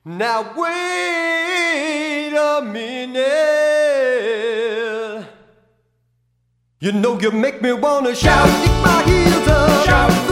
Now wait a minute. You know you make me wanna shout, kick my heels up, shout.